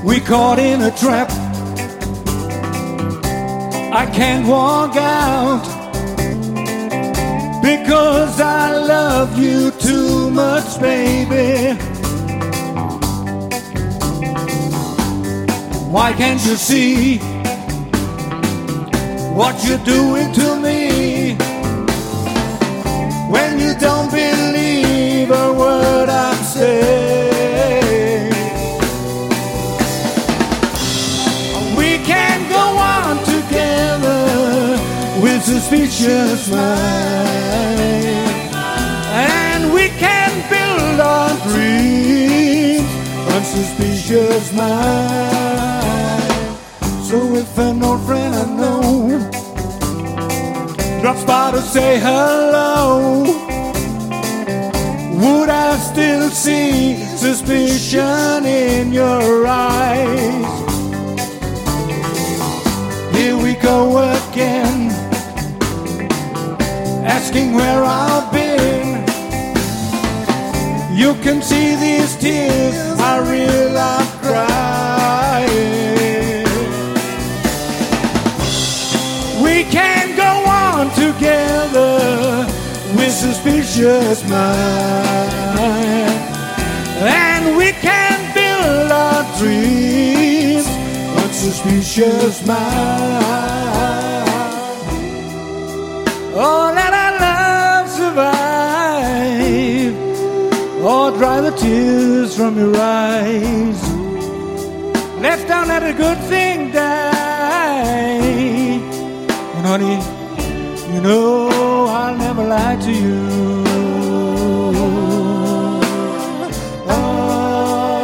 We caught in a trap. I can't walk out because I love you too much, baby. Why can't you see what you're doing to me? When you don't believe a word I'm saying, we can't go on together with suspicious minds, and we can build our dreams on suspicious minds. So if an old friend I know drops by to say hello, would I still see suspicion in your eyes? Here we go again, asking where I've been. You can see these tears, I realize I'm crying. We can't go on together with suspicious minds, and we can build our dreams on suspicious minds. Oh, let our love survive, or dry the tears from your eyes. Let's don't let a good thing die. And honey, you know I'll never lie to you. Oh,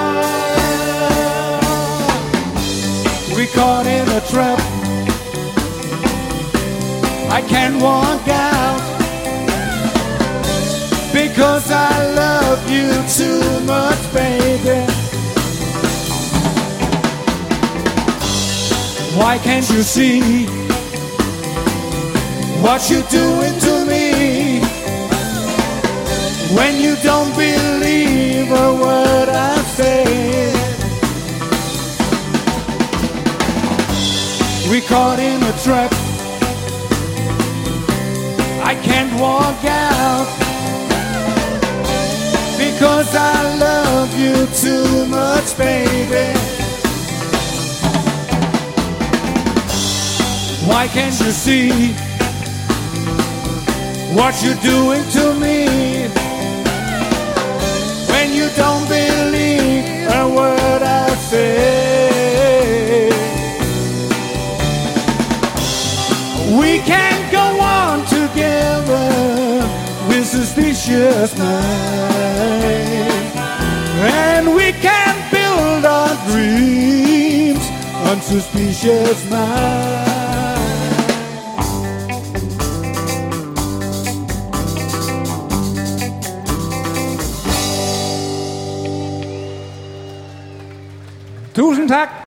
we caught in a trap. I can't walk out because I love you too much, baby. Why can't you see what you're doing to me? When you don't believe a word I say, we caught in a trap. I can't walk out because I love you too much, baby. Why can't you see what you're doing to me? When you don't believe a word I say, we can't go on together with suspicious minds, and we can build our dreams on suspicious minds. Tusind tak.